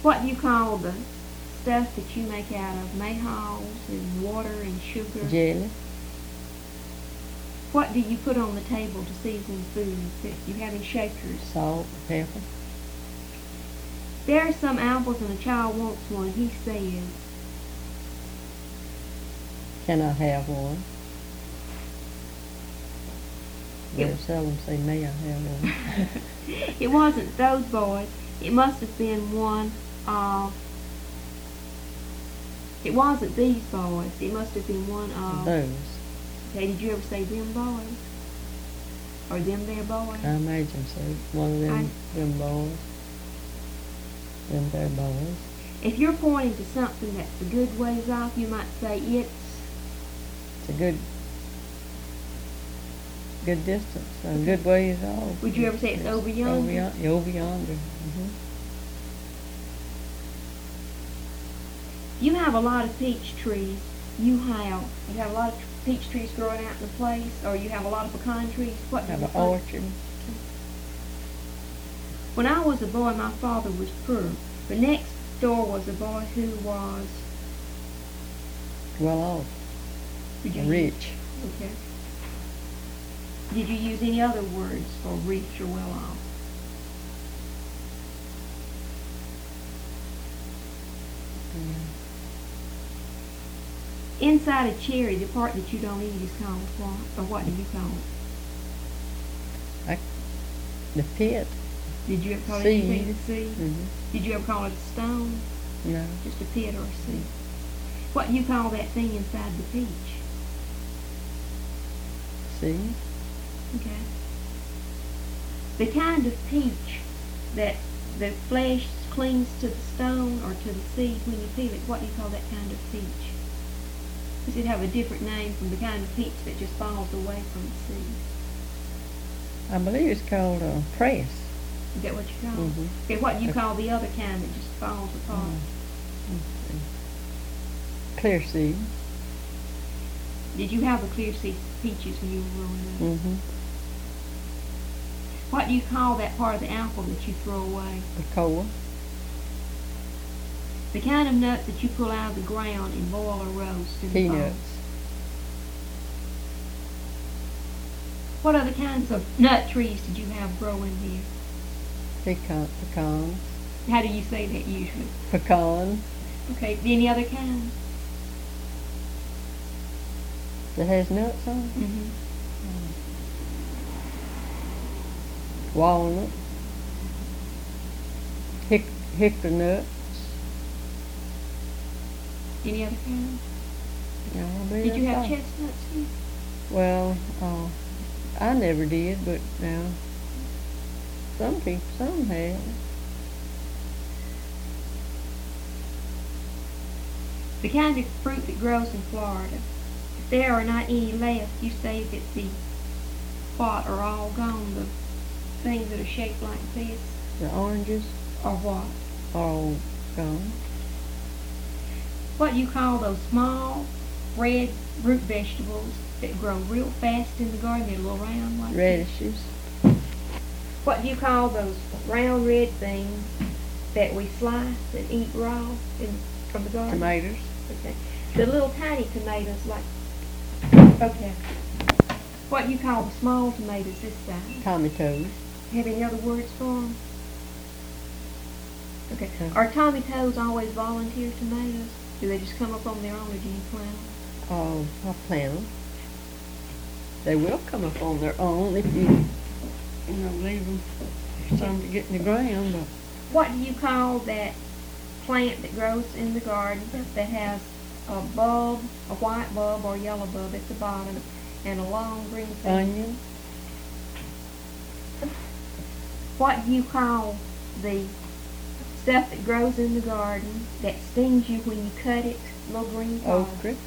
What do you call the stuff that you make out of mayhaws and water and sugar? Jelly. What do you put on the table to season food that you have in shakers? Salt, pepper. There are some apples and a child wants one. He says, Can I have one? Yep. Very seldom say, may I have one? It wasn't those boys. It must have been one of... It wasn't these boys. It must have been one of... Those. Okay, did you ever say them boys? Or them there boys? I imagine so. One of them boys. Them there boys. If you're pointing to something that's a good ways off, you might say it's a good distance, a good ways off. Would you ever say it's over yonder? Over yonder. Mm-hmm. You have a lot of peach trees. You have a lot of peach trees growing out in the place, or you have a lot of pecan trees. What do you have an orchard. When I was a boy, my father was poor, but next door was a boy who was well off. Rich. Okay. Did you use any other words for rich or well off? Yeah. Inside a cherry, the part that you don't eat is called what? Or what do you call it? The pit. Did you ever call seed. Anything a seed? Mm-hmm. Did you ever call it a stone? No. Just a pit or a seed. What do you call that thing inside the peach? Seed. Okay. The kind of peach that the flesh clings to the stone or to the seed when you peel it, what do you call that kind of peach? Does it have a different name from the kind of peach that just falls away from the seed? I believe it's called a press. Is that what you call it? Mm-hmm. Okay, what do you call the other kind that just falls apart? Clear seed. Did you have the clear seed peaches when you were growing up? Mm-hmm. What do you call that part of the apple that you throw away? The core. The kind of nut that you pull out of the ground and boil or roast in the fall. Peanuts. What other kinds of nut trees did you have growing here? Pecans. How do you say that usually? Pecan. Okay, any other kind? That has nuts on it? Mm-hmm. Walnut. Hickory nuts. Any other kind? No, Did you have chestnuts here? Well, I never did, but now some have. The kind of fruit that grows in Florida. If there are not any left, you say that the what are all gone, the things that are shaped like this. The oranges or what? Are all gone. What do you call those small red root vegetables that grow real fast in the garden? They're little round like radishes. What do you call those round red things that we slice and eat raw from the garden? Tomatoes. Okay. The little tiny tomatoes like... Okay. What do you call the small tomatoes this size? Tomatoes. Have any other words for them? Okay. Are tomatoes always volunteer tomatoes? Do they just come up on their own, or do you plant them? Oh, I plant them. They will come up on their own if you leave them for some to get in the ground. But what do you call that plant that grows in the garden that has a bulb, a white bulb or yellow bulb at the bottom, and a long green thing? Onion. What do you call the stuff that grows in the garden that stings you when you cut it? Little green Okra.